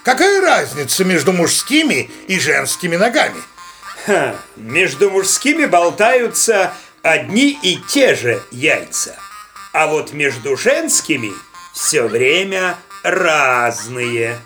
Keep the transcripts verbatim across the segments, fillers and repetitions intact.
Какая разница между мужскими и женскими ногами? Ха, между мужскими болтаются одни и те же яйца, а вот между женскими все время разные.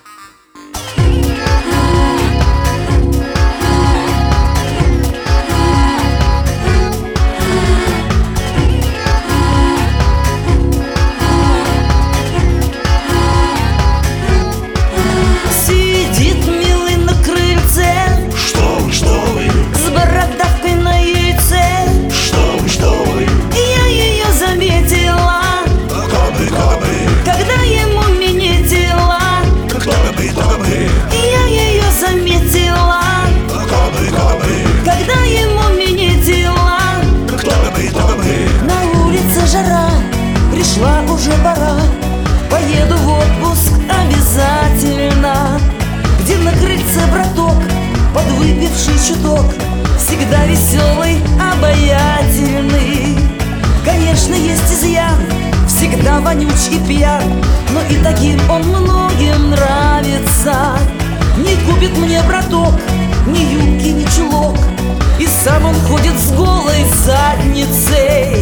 Жара, пришла уже пора, поеду в отпуск обязательно. Где на крыльце браток, подвыпивший чуток, всегда веселый, обаятельный. Конечно, есть изъян, всегда вонюч и пьян, но и таким он многим нравится. Не купит мне браток ни юбки, ни чулок, и сам он ходит с голой задницей.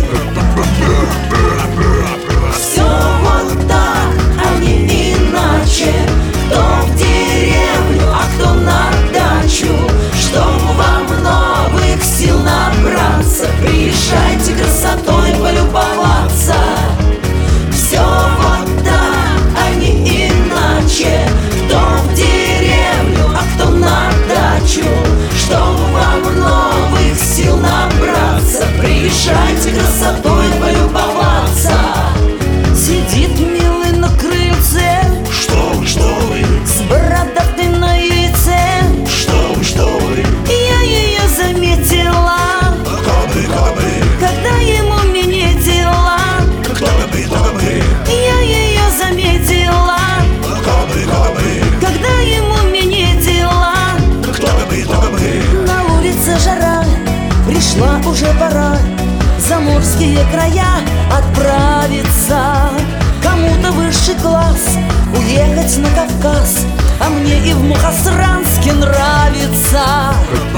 Все вот так, а не иначе. Кто в деревню, а кто на дачу. Чтобы вам новых сил набраться, приезжайте красотой полюбоваться. Все вот так, а не иначе. Кто в деревню, а кто на дачу. Чтобы вам новых сил набраться, приезжайте красотой полюбоваться. Сидит милый на крыльце. Что вы, что вы? С бородавкой на яйце. Что вы, что вы? Я ее заметила. Кабы, кабы. Когда ему минетила. Кабы, кабы. Я ее заметила. Кабы, кабы. Когда ему минетила. Кабы, кабы. На улице жара, пришла уже пора в заморские края отправиться. Кому-то высший класс, уехать на Кавказ, а мне и в Мухосранске нравится.